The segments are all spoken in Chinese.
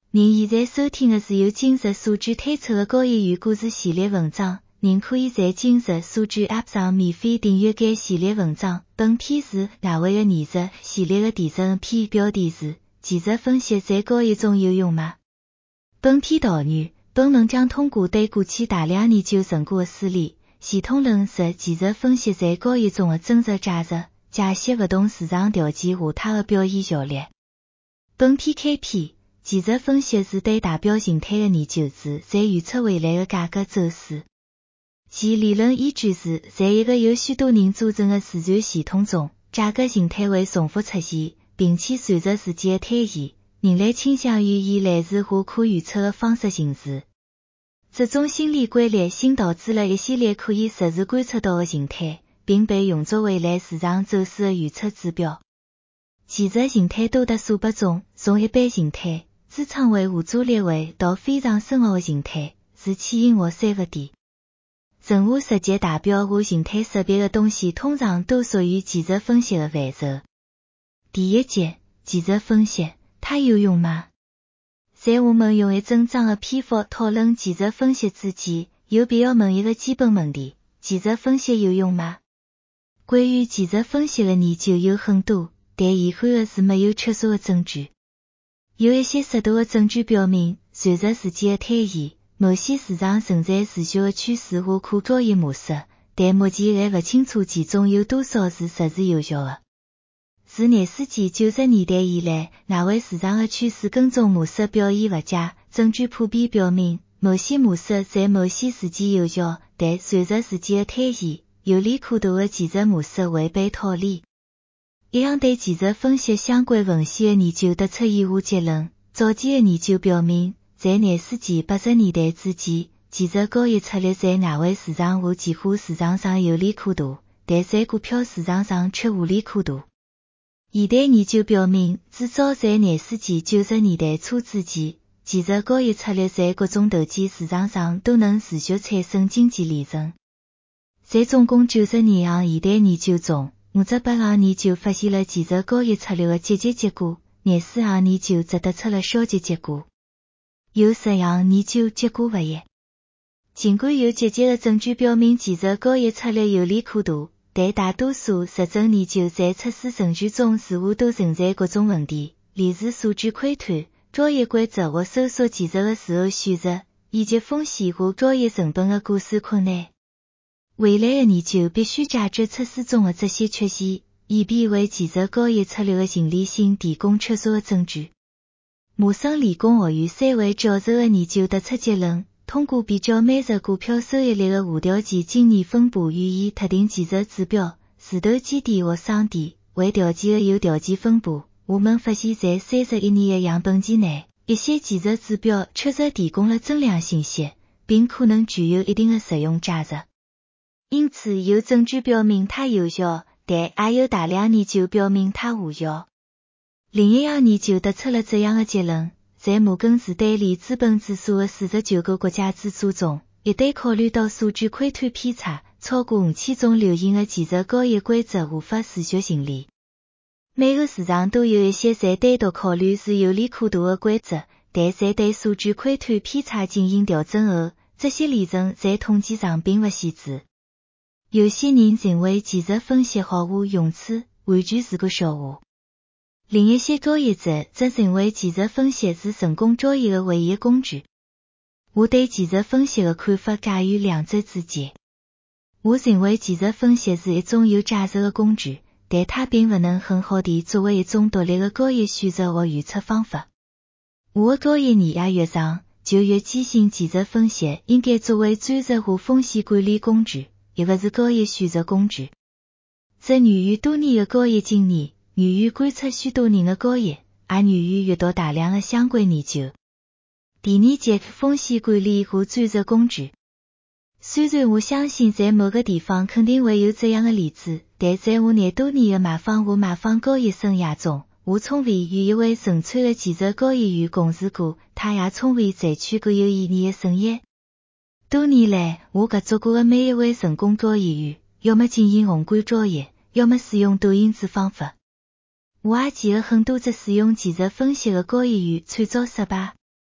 您现在收听的是由今日数据推出的高业余故事系列文章，您可以在今日数据 App 上免费订阅该系列文章。本篇是外围的20日系列的第12篇，标题是技术分析在高业中有用吗？本篇导语，本文将通过对过去大量研究成果的梳理，系统论述技术分析在高业中的真实价值，解析不同市场条件下它的表现效率。本篇开篇，技术分析是对代表形态的研究，是在预测未来的价格走势。其理论依据是，在一个由许多人组成的自然系统中，价格形态会重复出现，并且随着时间的推移，人类倾向于以类似或可预测的方式行事。这种心理规律新导致了一系列可以实时观测到的形态，并被用作未来市场走势的预测指标。技术形态多达数百种，从一般形态、支撑位和阻力位到非常深奥的形态，是起因或散发点。任何实际代表和形态识别的东西通常都属于技术分析的范畴。第一节，技术分析，它有用吗？在我们用一整章的篇幅讨论技术分析之前，有必要问一个基本问题：技术分析有用吗？关于技术分析的研究有很多，但遗憾的是没有确凿的证据。有一些适度的证据表明，随着时间的推移，某些市场存在持续的趋势或可交易模式，但目前还不清楚其中有多少是实时有效的。自20世纪90年代以来，外围市场的趋势跟踪模式表现不佳，证据普遍表明，某些模式在某些时间有效，但随着时间的推移，有利可图的技术模式会被逃离。一项对技术分析相关文献的研究得出以下结论：早期的研究表明，在20世纪80年代之前，技术交易策略在外围市场和期货市场上有利可图，但在股票市场上却无利可图。现代研究表明，至少在20世纪90年代初之前，技术交易策略在各种投机市场上都能持续产生经济利润。在总共92项现代研究中，58项研究发现了技术交易策略的积极结果，24项研究则得出了消极结果。有10项研究结果不一。尽管有积极的证据表明技术交易策略有利可图，但大多数实证研究在测试程序中似乎都存在各种问题，例如数据窥探、交易规则或搜索技术的时候选择，以及风险和交易成本的估算困难。未来的研究必须解决测试中的这些缺陷，以便为技术交易策略的合理性提供确凿的证据。麻省理工学院3位教授的研究得出结论，通过比较每日股票收益率的无条件经年分布予以特定技术指标，石头基底或双底为条件的有条件分布。我们发现在31年的样本期内，一些技术指标确实提供了增量信息，并可能具有一定的实用价值。因此有证据表明它有效，但也有大量研究表明它无效。另一项研究得出了这样的结论：在摩根士丹利资本指数的49个国家指数中，一旦考虑到数据窥探偏差，超过5000种流行的技术交易规则无法持续成立。每个市场都有一些在单独考虑是有利可图的规则，但在对数据窥探偏差进行调整后，这些理论在统计上并不显著。有些人认为技术分析毫无用处，完全是个笑话。另一些交易者则认为技术分析是成功交易的唯一工具。我对技术分析的看法介于两者之间。我认为技术分析是一种有价值的工具，但它并不能很好地作为一种独立的交易选择或预测方法。我的交易年限越长，就越坚信技术分析应该作为战术和风险管理工具，而不是交易选择工具。这源于多年的交易经验，源于观察许多人的交易，也源于阅读大量的相关研究。第2节，风险管理和战术工具。虽然我相信在某个地方肯定会有这样的例子，但在我20多年的买方和卖方交易生涯中，我从未与一位纯粹的技术交易员共事过，他也从未赚取过有意义的生意。多年来，我合作过的每一位成功交易员，要么进行宏观交易，要么使用多因子方法。我也见了很多只使用技术分析的交易员惨遭失败。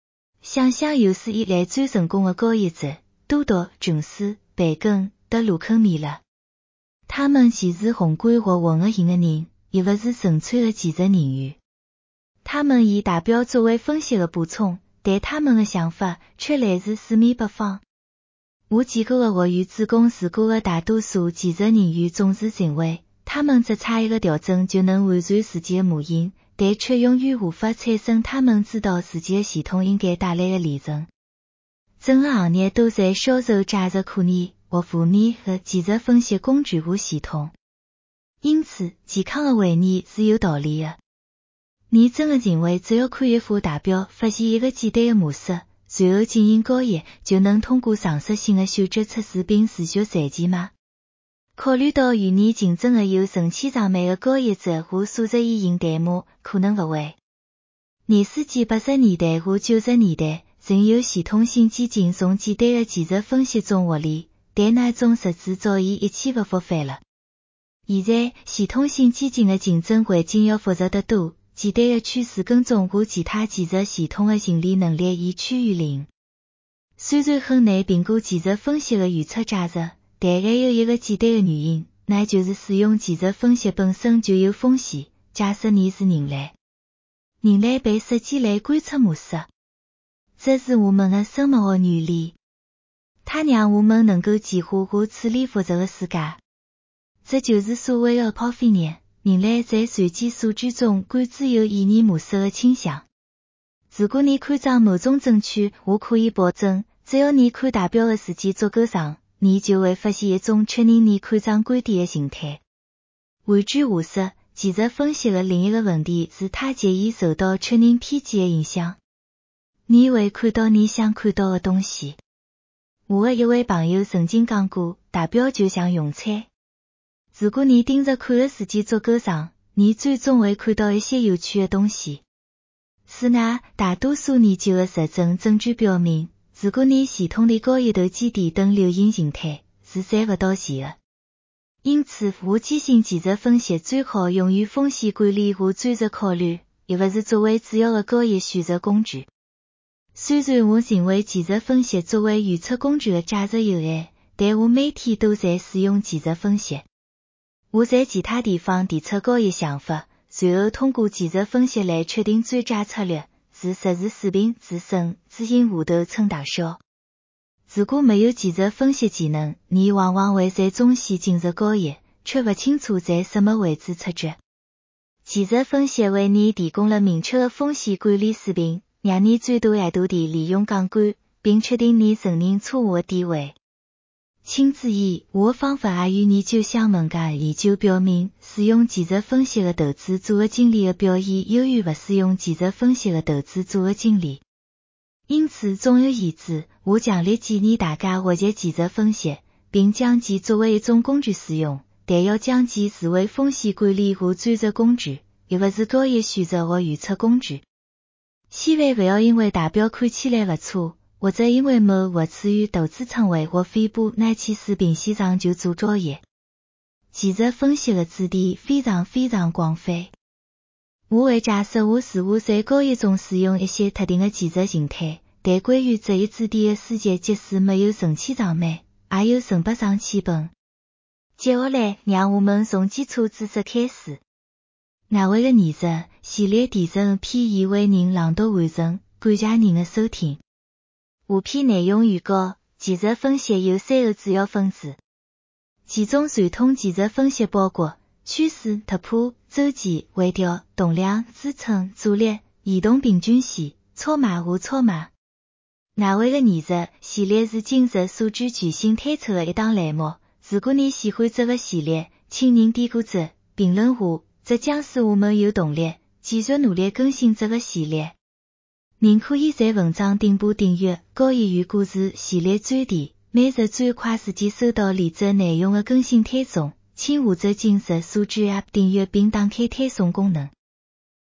想想有史以来最成功的交易者，都读、琼斯、培根、德鲁克米勒。他们既是宏观或混合型的人，也不是纯粹的技术人员。他们以代表作为分析的补充，但他们的想法却来自四面八方。我见过的学院子公司过的大多数技术人员总是认为，他们只差一个调整就能完善自己的模型，但却永远无法产生他们知道自己的系统应该带来的利润。整个行业都在销售价值可疑或负面和技术分析工具和系统。因此，健康的怀疑是有道理的。你真的认为只要看一幅大表，发现一个简单的模式，随后进行交易，就能通过常识性的嗅觉测试并持续赚钱吗？考虑到与你竞争的有成千上万的交易者和数十亿型代码，可能不会。20世纪80年代和90年代，仍有系统性基金从简单的技术分析中获利，但那种实质早已一去不复返了。现在，系统性基金的竞争环境要复杂得多，简单的趋势跟踪和其他技术系统的盈利能力已趋于零。虽然很难评估技术分析的预测价值，但还有一个简单的原因，那就是使用技术分析本身就有风险。假设你是人类，人类被设计来观察模式，这是我们的生物学原理，它让我们能够简化和处理复杂的世界。这就是所谓的泡飞热，人类在随机数据中感知有意义模式的倾向。如果你看涨某种证券，我可以保证，只要你看大表的时间足够长，你就会发现一种确认你看涨观点的形态。换句话说，技术分析的另一个问题是它极易受到确认偏见的影响。你会看到你想看到的东西。我的一位朋友曾经讲过，大表就像用餐。如果你盯着看的时间足够长，你最终会看到一些有趣的东西。此外，大多数研究的实证证据表明，如果你系统的交易投机点等流行形态，是赚不到钱的。因此，我坚信技术分析最好用于风险管理和战术考虑，而不是作为主要的交易选择工具。虽然我认为技术分析作为预测工具的价值有限，但我每天都在使用技术分析。我在其他地方提出交易想法，随后通过技术分析来确定最佳策略，是实时水平自身自行下头称大小。如果没有技术分析技能，你往往会在中线进入交易，却不清楚在什么位置出局。技术分析为你提供了明确的风险管理水平，让你最大限度地利用杠杆，并确定你承认错误的地位。请注意，我的方法也与你就像门家研究表明，使用技术分析的投资组合经理的表现优于不使用技术分析的投资组合经理。因此，总而言之，我强烈建议大家学习技术分析，并将其作为一种工具使用，但要将其视为风险管理和战术工具，而不是交易选择和预测工具。千万不要因为大表看起来不错，或者因为某或处于投资仓位或斐波那契斯平线上就做交易。技术分析的主题非常广泛。我会假设我似乎在交易中使用一些特定的技术形态，但关于这一主题的书籍即使没有成千上万，也有成百上千本。接下来，让我们从基础知识开始。哪位的艺术系列第12篇已为您朗读完成，感谢您的收听。下篇内容预告：技术分析有3个主要分支，其中传统技术分析包括趋势、突破、周期、回调、动量、支撑、阻力、移动平均线、超卖和超卖。哪位的艺术系列是今日数据全新推出的一档栏目。如果你喜欢这个系列，请您点个赞，评论下，这将使我们有动力继续努力更新这个系列。您可以在文章顶部订阅交易与故事系列专题，每日最快时间收到连着内容的更新推送。请下载今日数据 App 订阅并打开推送功能。